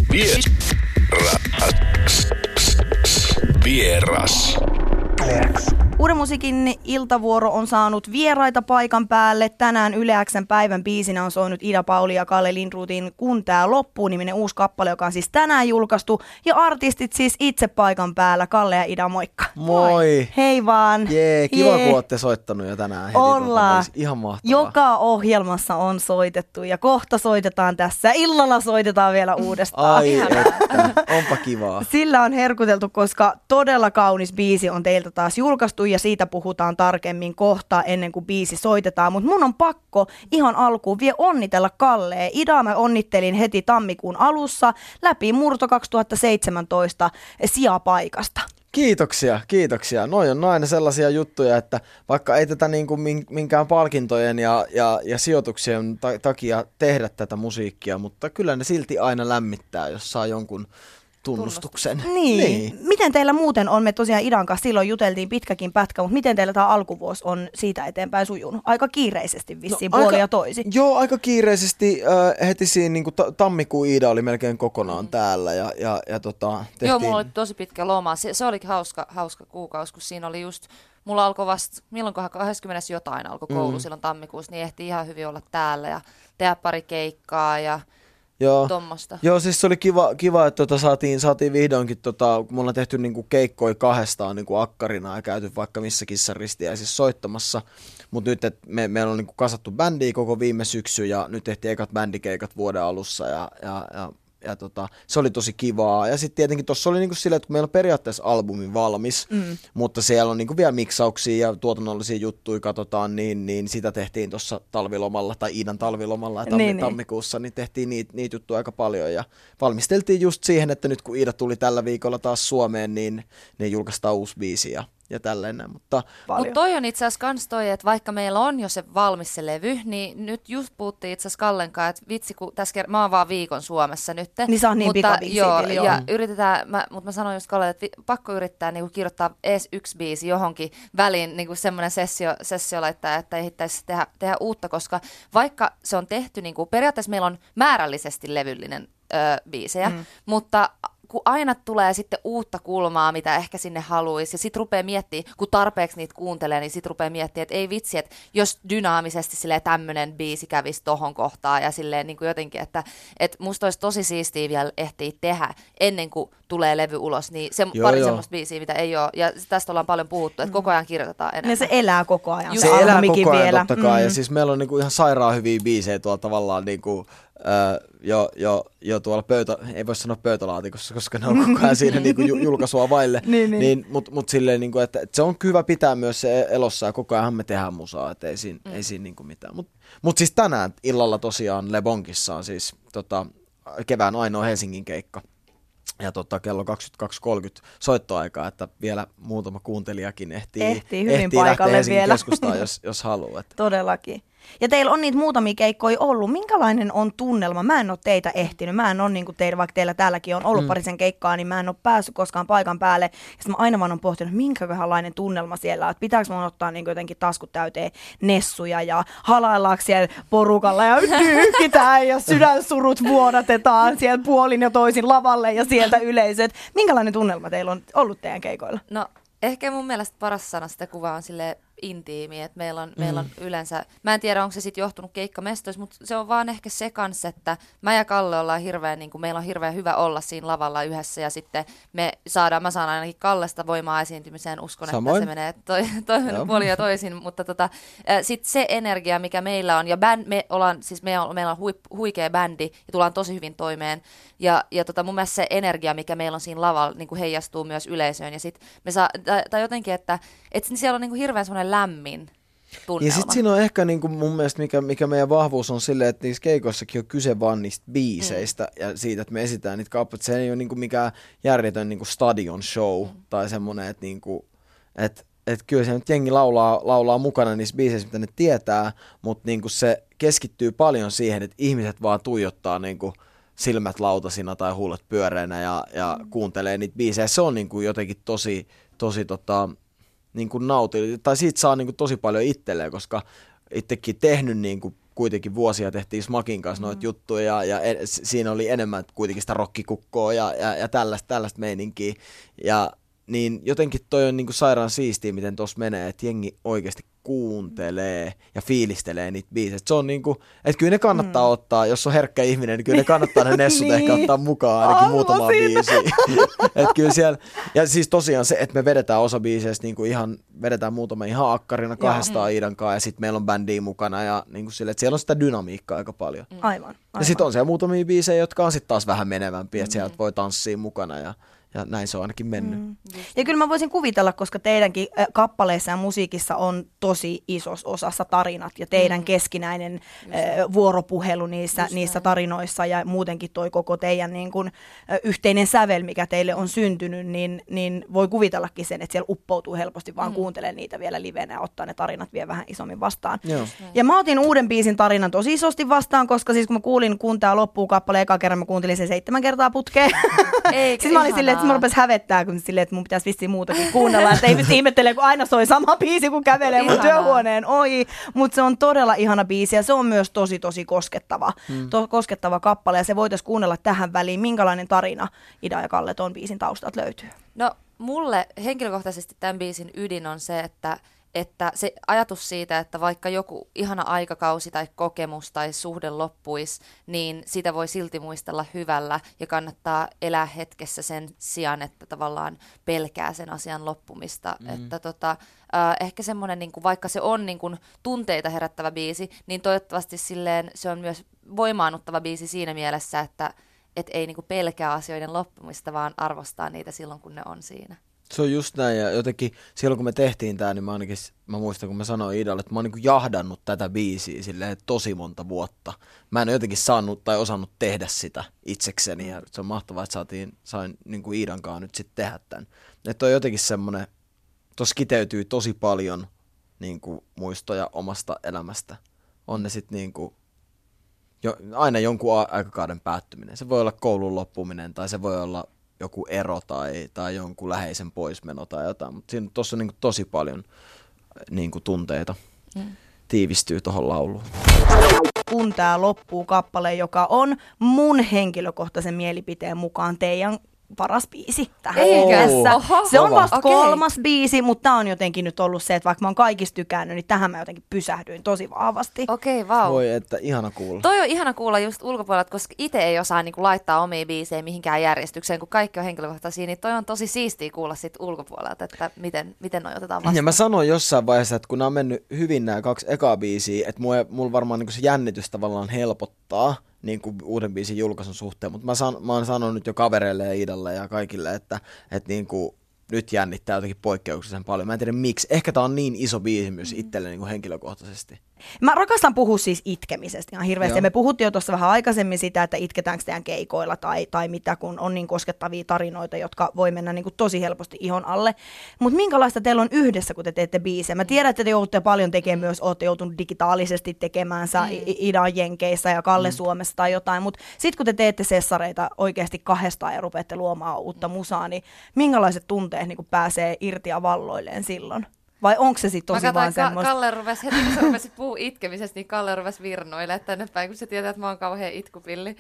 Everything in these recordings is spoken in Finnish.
Vieras. Uuden musiikin iltavuoro on saanut vieraita paikan päälle. Tänään Yle X:n päivän biisinä on soinut Ida Pauli ja Kalle Lindroothin Kun tää loppuu -niminen uusi kappale, joka on siis tänään julkaistu. Ja artistit siis itse paikan päällä. Kalle ja Ida, moikka. Moi. Hei vaan. Kiva kun olette soittanut jo tänään heti. Ollaan. Ihan mahtavaa. Joka ohjelmassa on soitettu ja kohta soitetaan tässä. Illalla soitetaan vielä uudestaan. Ai että, onpa kivaa. Sillä on herkuteltu, koska todella kaunis biisi on teiltä taas julkaistu ja siitä puhutaan tarkemmin kohta ennen kuin biisi soitetaan. Mutta mun on pakko ihan alkuun vielä onnitella Kallee. Idaa mä onnittelin heti tammikuun alussa läpi murto 2017 sijapaikasta. Kiitoksia. Noi on aina sellaisia juttuja, että vaikka ei tätä niin kuin minkään palkintojen ja sijoituksien takia tehdä tätä musiikkia, mutta kyllä ne silti aina lämmittää, jos saa jonkun tunnustuksen. Niin. Miten teillä muuten on, me tosiaan Idan kanssa silloin juteltiin pitkäkin pätkä, mutta miten teillä tämä alkuvuosi on siitä eteenpäin sujunut? Aika kiireisesti vissiin puoli ja toisi. Joo, aika kiireisesti. Heti siinä niin kuin tammikuun Ida oli melkein kokonaan täällä. Tehtiin... Joo, mulla oli tosi pitkä loma. Se oli hauska kuukausi, kun siinä oli just... Mulla alkoi vasta, milloinkohan 20 jotain alkoi koulu silloin tammikuussa, niin ehti ihan hyvin olla täällä ja tehdä pari keikkaa ja... Tommosta. Joo, siis se oli kiva että saatiin vihdoinkin, kun me ollaan tehty niinku keikkoja kahdestaan niinku akkarina ja käyty vaikka missä Kissaristiäisissä soittamassa, mutta nyt meillä on niinku kasattu bändiä koko viime syksy ja nyt tehtiin ekat bändikeikat vuoden alussa ja se oli tosi kivaa. Ja sitten tietenkin tuossa oli niinku silleen, että kun meillä on periaatteessa albumi valmis, mutta siellä on niinku vielä miksauksia ja tuotannollisia juttuja katsotaan, niin sitä tehtiin tuossa talvilomalla tai Iidan talvilomalla ja tammikuussa, niin tehtiin niitä juttuja aika paljon ja valmisteltiin just siihen, että nyt kun Iida tuli tällä viikolla taas Suomeen, niin julkaistaan uusi biisi ja tällainen, mutta toi on itse asiassa kans toi, että vaikka meillä on jo se valmis se levy, niin nyt just puhuttiin itse asiassa Kallenkaan, että vitsi, kun mä oon vaan viikon Suomessa nyt. Niin se on niin pikabiisi. Joo, ja yritetään, mutta mä sanoin just Kallelle, että pakko yrittää niinku kirjoittaa edes yksi biisi johonkin väliin, niinku semmoinen sessio laittaa, että ei hittäisi tehdä uutta, koska vaikka se on tehty, niinku, periaatteessa meillä on määrällisesti levyllinen biisejä, mutta kun aina tulee sitten uutta kulmaa, mitä ehkä sinne haluaisi, ja sitten rupeaa miettimään, kun tarpeeksi niitä kuuntelee, niin sitten rupeaa miettimään, että ei vitsi, että jos dynaamisesti silleen tämmöinen biisi kävisi tohon kohtaan, ja silleen niin kuin jotenkin, että musta olisi tosi siistiä vielä ehtiä tehdä ennen kuin tulee levy ulos, niin se pari semmoista biisiä, mitä ei ole, ja tästä ollaan paljon puhuttu, että koko ajan kirjoitetaan enemmän. Ja se elää koko ajan. Se elää koko ajan vielä. Totta kai, ja siis meillä on niinku ihan sairaan hyviä biisejä tuolla tavallaan niinku... jo tuolla ei voi sanoa pöytälaatikossa, koska ne on koko ajan siinä niinku julkaisua vaille, mut silleen, niinku, että se on hyvä pitää myös se elossa ja koko ajan me tehdään musaa, että ei siinä niinku mitään. Mut siis tänään illalla tosiaan Le Bonkissa on siis kevään ainoa Helsingin keikka. Ja kello 22.30 soittoaikaa, että vielä muutama kuuntelijakin ehtii hyvin paikalle Helsingin vielä. keskustaan, jos haluaa. Todellakin. Ja teillä on niitä muutamia keikkoja ollut. Minkälainen on tunnelma? Mä en ole teitä ehtinyt. Mä en ole niin kuin teillä, vaikka teillä täälläkin on ollut parisen keikkaa, niin mä en ole päässyt koskaan paikan päälle. Ja sitten mä aina vaan on pohtinut, minkälainen tunnelma siellä on. Että pitääkö mun ottaa niin kuin jotenkin taskut täyteen nessuja ja halaillaanko siellä porukalla ja nyyhkitään ja sydänsurut vuodatetaan siellä puolin ja toisin lavalle ja sieltä yleisöt. Minkälainen tunnelma teillä on ollut teidän keikoilla? No ehkä mun mielestä paras sana sitä kuvaa on silleen intiimi, että meillä on yleensä, mä en tiedä onko se sitten johtunut keikkamestoissa, mutta se on vaan ehkä se kanssa, että mä ja Kalle ollaan hirveän, niin kuin meillä on hirveän hyvä olla siinä lavalla yhdessä ja sitten mä saan ainakin Kallesta voimaa esiintymiseen, uskon, Samoin. että se menee puolin ja toisin, mutta sitten se energia, mikä meillä on, ja meillä on huikea bändi ja tullaan tosi hyvin toimeen ja mun mielestä se energia, mikä meillä on siinä lavalla, niin kuin heijastuu myös yleisöön ja sitten tai jotenkin, että siellä on niin kuin hirveän semmoinen lämmin tunnelma. Ja sitten siinä on ehkä niinku mun mielestä, mikä meidän vahvuus on silleen, että niissä keikoissakin on kyse vaan niistä biiseistä ja siitä, että me esitään niitä kappaleita. Se ei ole niinku mikään järjetön niinku stadion show tai semmoinen, että niinku, kyllä se nyt jengi laulaa mukana niissä biiseissä, mitä ne tietää, mutta niinku se keskittyy paljon siihen, että ihmiset vaan tuijottaa niinku silmät lautasina tai huulet pyöreänä ja kuuntelee niitä biisejä. Se on niinku jotenkin tosi niin kuin tai siitä saa niin kuin tosi paljon itselleen, koska itsekin tehnyt niin kuin kuitenkin vuosia tehtiin Smakin kanssa noita juttuja ja siinä oli enemmän kuitenkin sitä rockikukkoa ja tällaista meininkiä. Ja niin jotenkin toi on niinku sairaan siistiä, miten tuossa menee, että jengi oikeasti kuuntelee ja fiilistelee niitä biisejä. Se on niinku, että kyllä ne kannattaa ottaa, jos on herkkä ihminen, niin kyllä ne kannattaa ne nessut ehkä ottaa mukaan ainakin muutamaan biisiin. Että kyllä siellä, ja siis tosiaan se, että me vedetään osa biiseistä niinku vedetään muutama ihan akkarina 200 Iidan kanssa ja sitten meillä on bändiä mukana ja niinku sille, että siellä on sitä dynamiikkaa aika paljon. Aivan. Ja sitten on siellä muutamia biisejä, jotka on sitten taas vähän menevämpiä, että sieltä voi tanssia mukana ja näin se on ainakin mennyt. Ja kyllä mä voisin kuvitella, koska teidänkin kappaleissa ja musiikissa on tosi isossa osassa tarinat ja teidän keskinäinen vuoropuhelu niissä tarinoissa ja muutenkin toi koko teidän niin kun, yhteinen sävel, mikä teille on syntynyt, niin voi kuvitellakin sen, että siellä uppoutuu helposti vaan kuuntelemaan niitä vielä livenä ja ottaa ne tarinat vielä vähän isommin vastaan. Ja mä otin uuden biisin tarinan tosi isosti vastaan, koska siis kun mä kuulin Kun tää loppuu -kappaleen eka kerran, mä kuuntelin sen 7 kertaa putkeen. Siis mä olin silleen, että mä rupes hävettää, kun silleen, että mun pitäisi vissiin muutakin kuunnella. Että ei pysty ihmettelemään, kun aina soi sama biisi, kun kävelee mun työhuoneen ohi. Mutta se on todella ihana biisi ja se on myös tosi koskettava. Koskettava kappale ja se voitaisiin kuunnella tähän väliin. Minkälainen tarina Ida ja Kalle ton biisin taustalta löytyy? No mulle henkilökohtaisesti tämän biisin ydin on se, että se ajatus siitä, että vaikka joku ihana aikakausi tai kokemus tai suhde loppuisi, niin sitä voi silti muistella hyvällä ja kannattaa elää hetkessä sen sijaan, että tavallaan pelkää sen asian loppumista. Että ehkä semmoinen, niin kuin, vaikka se on niin kuin tunteita herättävä biisi, niin toivottavasti silleen se on myös voimaannuttava biisi siinä mielessä, että ei niin kuin pelkää asioiden loppumista, vaan arvostaa niitä silloin, kun ne on siinä. Se on just näin, ja jotenkin silloin kun me tehtiin tää, niin mä muistan, kun mä sanoin Idalle, että mä oon niinku jahdannut tätä biisiä silleen tosi monta vuotta. Mä en ole jotenkin saanut tai osannut tehdä sitä itsekseni, ja se on mahtavaa, että sain niinku Iidan kanssa nyt sitten tehdä tämän. Että on jotenkin semmonen, tossa kiteytyy tosi paljon niinku muistoja omasta elämästä. On ne sitten niinku aina jonkun aikakauden päättyminen. Se voi olla koulun loppuminen, tai se voi olla joku ero tai jonkun läheisen poismeno tai jotain, mutta siinä tuossa on niinku tosi paljon niinku tunteita tiivistyy tuohon lauluun. Kun tää loppuu -kappale, joka on mun henkilökohtaisen mielipiteen mukaan teidän paras biisi tähän mennessä. Se on vasta 3. biisi, mutta tää on jotenkin nyt ollut se, että vaikka mä oon kaikista tykännyt, niin tähän mä jotenkin pysähdyin tosi vahvasti. Okei, vau. Voi, että ihana kuulla. Toi on ihana kuulla just ulkopuolelta, koska itse ei osaa niinku laittaa omia biisejä mihinkään järjestykseen, kun kaikki on henkilökohtaisia, niin toi on tosi siistiä kuulla sit ulkopuolelta, että miten noi otetaan vastaan. Ja mä sanoin jossain vaiheessa, että kun nämä on mennyt hyvin nämä 2 ekaa biisiä, että mulla varmaan niinku se jännitys tavallaan helpottaa niin kuin uuden biisin julkaisun suhteen, mutta mä oon sanonut nyt jo kavereille ja Iidalle ja kaikille, että niin kuin nyt jännittää jotenkin poikkeuksellisen paljon. Mä en tiedä miksi. Ehkä tää on niin iso biisi myös itselle niin kuin henkilökohtaisesti. Mä rakastan puhua siis itkemisestä ihan hirveästi. Ja me puhuttiin jo tuossa vähän aikaisemmin sitä, että itketäänkö teidän keikoilla tai mitä, kun on niin koskettavia tarinoita, jotka voi mennä niin kuin tosi helposti ihon alle. Mutta minkälaista teillä on yhdessä, kun te teette biisejä? Mä tiedän, että te joudutte paljon tekemään myös, olette joutunut digitaalisesti tekemäänsä Idan Jenkeissä ja Kalle Suomessa tai jotain, mutta sitten kun te teette sessareita oikeasti 2 ja rupeatte luomaan uutta musaa, niin minkälaiset tunteet niin kuin pääsee irti ja valloilleen silloin? Vai onko se sitten tosi vaan semmoista? Kalle rupesi, heti kun sä rupesit puhua itkemisestä, niin Kalle rupesi virnoilemaan tänne päin, kun se tietää, että mä oon kauhean itkupilli.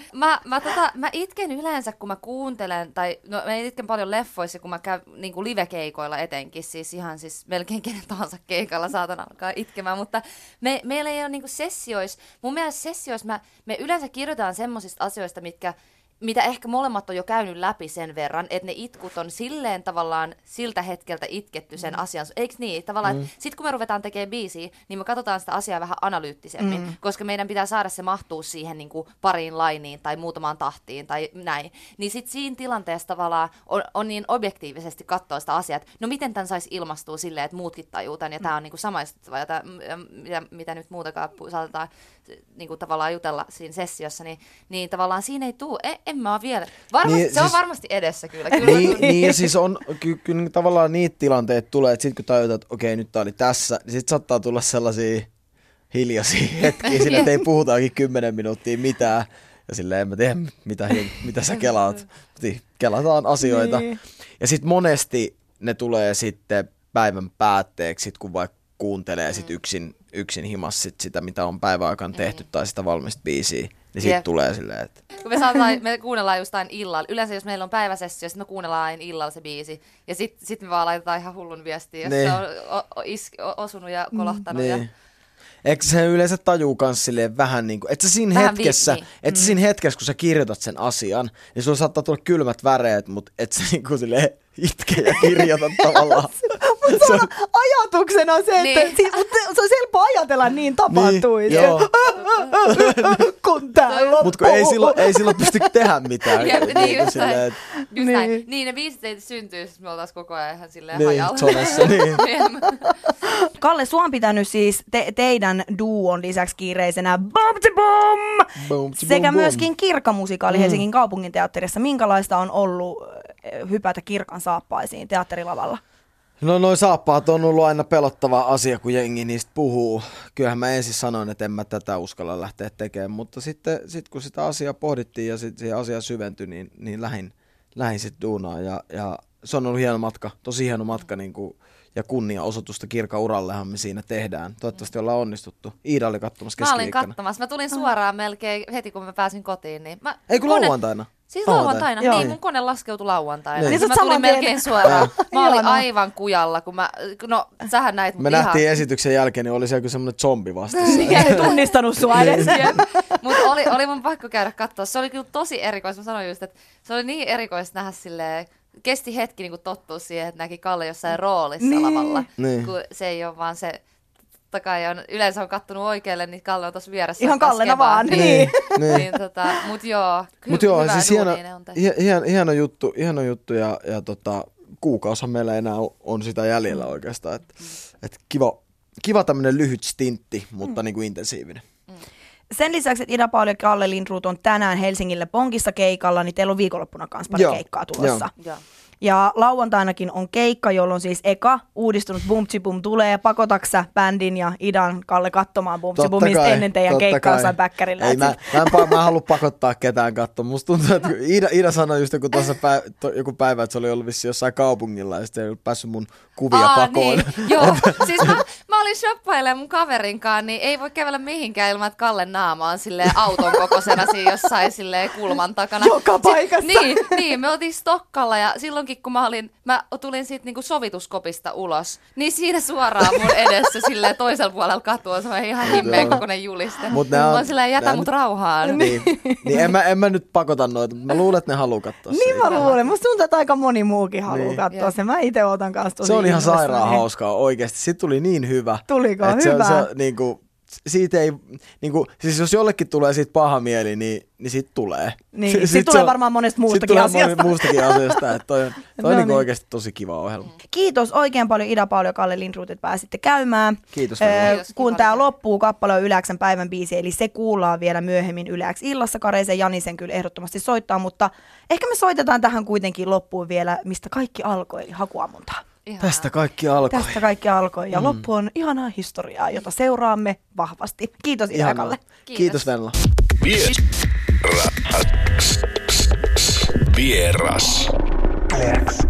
Mä itken yleensä, kun mä kuuntelen, mä itken paljon leffoissa, kun mä käyn niin kuin live-keikoilla etenkin, siis ihan siis melkein kenen tahansa keikalla saatan alkaa itkemään, mutta meillä ei ole niin kuin sessioissa, mun mielestä sessioissa me yleensä kirjoitetaan semmosista asioista, mitä ehkä molemmat on jo käynyt läpi sen verran, että ne itkut on silleen tavallaan siltä hetkeltä itketty sen asian. Eikö niin? Tavallaan, että sit kun me ruvetaan tekemään biisiä, niin me katsotaan sitä asiaa vähän analyyttisemmin, koska meidän pitää saada se mahtua siihen niin kuin pariin lainiin tai muutamaan tahtiin tai näin. Niin sit siinä tilanteessa tavallaan on niin objektiivisesti katsoa sitä asiaa, että no miten tämän saisi ilmastua silleen, että muutkin tajuu tämän, ja tämä on niin kuin samaistuttava, ja mitä nyt muutakaan saatetaan niin kuin tavallaan jutella siinä sessiossa, niin tavallaan siinä ei tule. En mä ole vielä. Niin, se on varmasti edessä kyllä. Niin ja siis on kyllä tavallaan niitä tilanteita tulee, että sit kun tajutaan, että okei, nyt tää oli tässä, niin sit saattaa tulla sellaisia hiljaisia hetkiä, sillä että ei puhutaankin 10 minuuttia mitään, ja silleen en mä tiedä, mitä sä kelaat. Kelataan asioita. Niin. Ja sit monesti ne tulee sitten päivän päätteeksi, sit kun vaikka kuuntelee sit yksin himas sitä, mitä on päiväaikaan tehty tai sitä valmista biisiä, niin siitä tulee silleen, että... Kun me kuunnellaan just aina illalla. Yleensä jos meillä on päiväsessio, sitten me kuunnellaan aina illalla se biisi. Ja sit me vaan laitetaan ihan hullun viestiä, jos se on osunut ja kolahtanut. Niin. Eikö se yleensä tajuu kans silleen vähän niin kuin, että sä siinä hetkessä, kun sä kirjoitat sen asian, niin sulla saattaa tulla kylmät väreet, mutta et sä niin kuin silleen itke ja kirjoita tavallaan. Mutta se on ajatuksena se, että se on helppo ajatella niin tapahtuisi. Niin, joo. Kun tää loppuu. Mutta ei silloin pysty tehdä mitään. Niin, just näin. Niin, ne biisit ei syntyy, jos me oltaisiin koko ajan ihan silleen hajalla. Zonessa, niin. Kalle, sua on pitänyt siis teidän duon lisäksi kiireisenä Bum sekä myöskin Kirkka-musikaali Helsingin kaupunginteatterissa. Minkälaista on ollut hypätä Kirkan saappaisiin teatterilavalla? No noi saappaat on ollut aina pelottava asia, kun jengi niistä puhuu. Kyllähän mä ensin sanoin, että en mä tätä uskalla lähteä tekemään, mutta sitten kun sitä asiaa pohdittiin ja sitten siihen asiaan syventyi, niin lähdin sitten duunaan. Ja se on ollut hieno matka, tosi hieno matka niin kuin, ja kunniaosoitusta Kirkan urallehan me siinä tehdään. Toivottavasti ollaan onnistuttu. Iida oli katsomassa keskiviikkona. Mä olin katsomassa. Mä tulin suoraan melkein heti, kun mä pääsin kotiin. Niin ei kun lauantaina. Siis lauantaina, niin mun kone laskeutui lauantaina. Niin. Mä tulin melkein suoraan. Mä olin aivan kujalla, kun sähän näit mut me ihan... nähtiin esityksen jälkeen, niin oli se joku semmoinen zombi vastassa. Ei tunnistanut sua edes. Mutta oli mun pakko käydä katsoa. Se oli kyllä tosi erikoista. Mä sanoin just, että se oli niin erikoista nähdä silleen... Kesti hetki niin tottua siihen, että näki Kalle jossain roolissa lavalla. Niin. Kun se ei ole vaan se... Yleensä on kattonut oikealle, niin Kalle on tuossa vieressä. Ihan Kallena vaan. Niin. Mut joo, hyvä siis hieno juttu ja kuukausihan meillä enää on sitä jäljellä oikeastaan. Et kiva tämmönen lyhyt stintti, mutta niin kuin intensiivinen. Sen lisäksi, että Ida-Pauli ja Kalle Lindroth on tänään Helsingillä Bonkissa keikalla, niin teillä on viikonloppuna kanssa pari keikkaa tulossa. Joo. Ja lauantainakin on keikka, jolloin siis eka uudistunut Bumtsibum tulee. Pakotaksä bändin ja Idan Kalle katsomaan Bumtsibumista ennen teidän keikkaa jossain päkkärillä? Ei, mä en halua pakottaa ketään katsomaan. Musta tuntuu, että Ida sanoi just joku päivä, että se oli ollut vissi jossain kaupungilla ja sitten ei ollut päässyt mun kuvia pakoon. Niin. Joo, siis mä olin shoppailemaan mun kaverinkaan, niin ei voi kävellä mihinkään ilman, että Kallen naama on silleen auton kokoisena siinä jossain silleen kulman takana. Joka paikassa. Niin, me oltiin Stokkalla ja silloinkin kun mä tulin siitä niinku sovituskopista ulos, niin siinä suoraan mun edessä silleen toisella puolella katua, se on ihan himmeen kokoinen juliste. Mä oon silleen, jätä mut rauhaan. Niin en mä nyt pakota noita, mutta mä luulen, että ne haluaa katsoa niin mä luulen, musta tuntuu, että aika moni muukin haluaa katsoa sen. Mä itse otan kanssa tosi. Se on ihan sairaan hauskaa oikeesti, siitä tuli niin hyvä. Tuliko hyvä? Se niinku... Siitä ei, niinku, siis jos jollekin tulee siitä paha mieli, niin siitä tulee. Niin, siitä tulee varmaan monesta muustakin asiasta. Että toi on niinku oikeasti tosi kiva ohjelma. Kiitos oikein paljon Ida-Pauli ja Kalle Lindroth, että pääsitte käymään. Kiitos. Kun tää loppuu, kappale on Yläksän päivän biisi, eli se kuullaan vielä myöhemmin Yläks illassa. Kareisen Jani sen kyllä ehdottomasti soittaa, mutta ehkä me soitetaan tähän kuitenkin loppuun vielä, mistä kaikki alkoi, eli Hakuammuntaa. Ihanaa. Tästä kaikki alkoi. Ja loppu on ihanaa historiaa, jota seuraamme vahvasti. Kiitos Ida ja Kalle. Kiitos Venla. Vieras.